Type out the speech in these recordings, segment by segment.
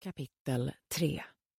Kapitel 3.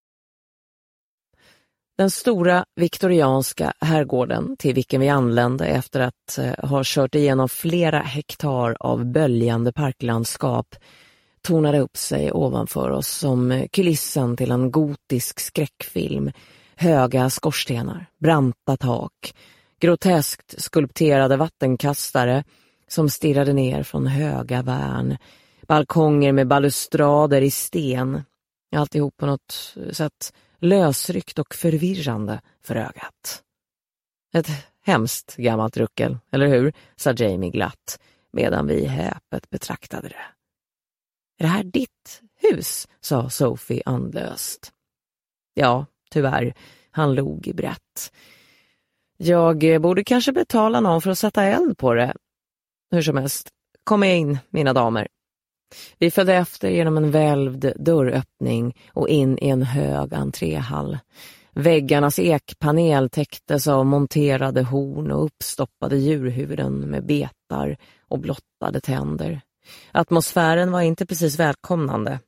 Den stora viktorianska herrgården till vilken vi anlände efter att ha kört igenom flera hektar av böljande parklandskap tornade upp sig ovanför oss som kulissen till en gotisk skräckfilm. Höga skorstenar, branta tak, groteskt skulpterade vattenkastare som stirrade ner från höga värn, balkonger med balustrader i sten, alltihop på något sätt lösryckt och förvirrande för ögat. Ett hemskt gammalt ruckel, eller hur? Sa Jamie glatt, medan vi häpet betraktade det. Är det här ditt hus? Sa Sophie andlöst. Ja, tyvärr. Han log brett. Jag borde kanske betala någon för att sätta eld på det. Hur som helst, kom in, mina damer. Vi följde efter genom en välvd dörröppning och in i en hög entréhall. Väggarnas ekpanel täcktes av monterade horn och uppstoppade djurhuvuden med betar och blottade tänder. Atmosfären var inte precis välkomnande.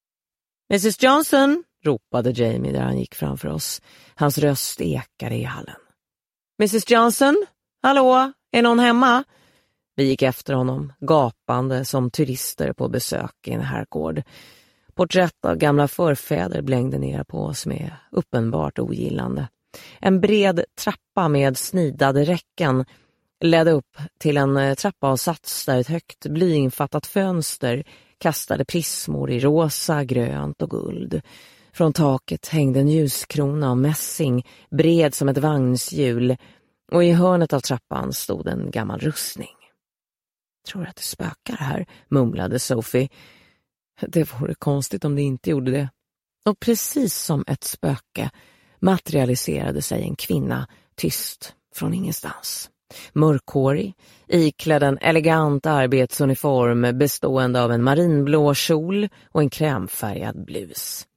Mrs Johnson, ropade Jamie där han gick framför oss. Hans röst ekade i hallen. Mrs Johnson, hallå, är någon hemma? Vi gick efter honom, gapande som turister på besök i en herrgård. Porträtt av gamla förfäder blängde ner på oss med uppenbart ogillande. En bred trappa med snidade räcken ledde upp till en trappavsats där ett högt blyinfattat fönster kastade prismor i rosa, grönt och guld. Från taket hängde en ljuskrona av mässing, bred som ett vagnshjul, och i hörnet av trappan stod en gammal rustning. Tror att det spökar här, mumlade Sophie. Det vore konstigt om det inte gjorde det. Och precis som ett spöke materialiserade sig en kvinna tyst från ingenstans. Mörkhårig, iklädd en elegant arbetsuniform bestående av en marinblå kjol och en krämfärgad blus.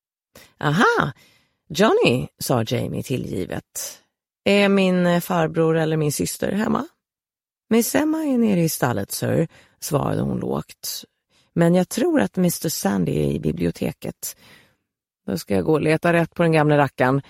Aha, Johnny, sa Jamie tillgivet. Är min farbror eller min syster hemma? Miss Emma är nere i stallet, sir, svarade hon lågt. Men jag tror att Mr. Sandy är i biblioteket. Då ska jag gå och leta rätt på den gamla rackaren.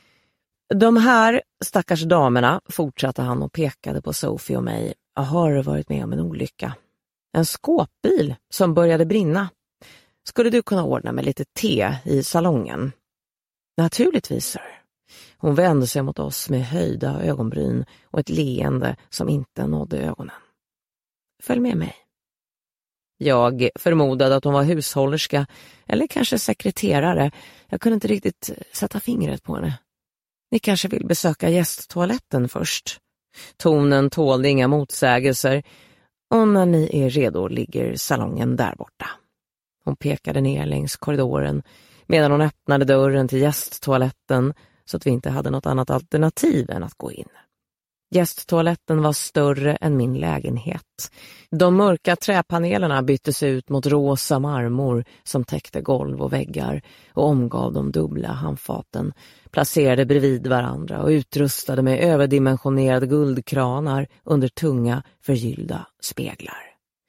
De här stackars damerna, fortsatte han och pekade på Sophie och mig, har varit med om en olycka. En skåpbil som började brinna. Skulle du kunna ordna med lite te i salongen? Naturligtvis, sir. Hon vände sig mot oss med höjda ögonbryn och ett leende som inte nådde ögonen. Följ med mig. Jag förmodade att hon var hushållerska eller kanske sekreterare. Jag kunde inte riktigt sätta fingret på henne. Ni kanske vill besöka gästtoaletten först. Tonen tålde inga motsägelser, och när ni är redo ligger salongen där borta. Hon pekade ner längs korridoren medan hon öppnade dörren till gästtoaletten så att vi inte hade något annat alternativ än att gå in. Gästtoaletten var större än min lägenhet. De mörka träpanelerna byttes ut mot rosa marmor som täckte golv och väggar och omgav de dubbla handfaten, placerade bredvid varandra och utrustade med överdimensionerade guldkranar under tunga, förgyllda speglar.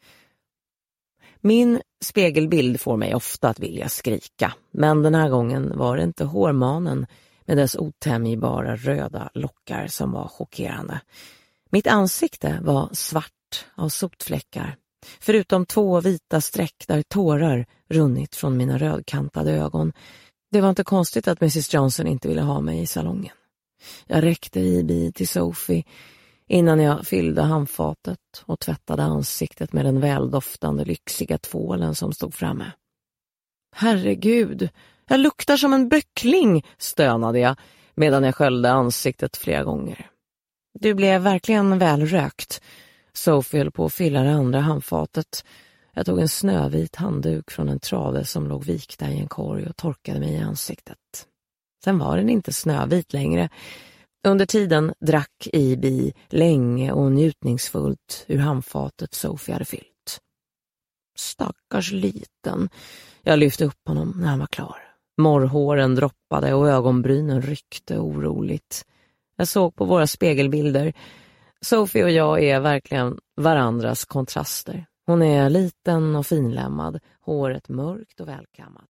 Min spegelbild får mig ofta att vilja skrika, men den här gången var det inte hårmanen med dess otämjbara röda lockar som var chockerande. Mitt ansikte var svart av sotfläckar, förutom 2 vita streck där tårar runnit från mina rödkantade ögon. Det var inte konstigt att Mrs Johnson inte ville ha mig i salongen. Jag räckte IB till Sophie innan jag fyllde handfatet och tvättade ansiktet med den väldoftande lyxiga tvålen som stod framme. Herregud, jag luktar som en böckling, stönade jag medan jag sköljde ansiktet flera gånger. Du blev verkligen välrökt. Sophie höll på att fylla det andra handfatet. Jag tog en snövit handduk från en trave som låg vikta i en korg och torkade mig i ansiktet. Sen var den inte snövit längre. Under tiden drack IB länge och njutningsfullt ur handfatet Sophie hade fyllt. Stackars liten. Jag lyfte upp honom när han var klar. Morrhåren droppade och ögonbrynen ryckte oroligt. Jag såg på våra spegelbilder. Sophie och jag är verkligen varandras kontraster. Hon är liten och finlämmad, håret mörkt och välkammat.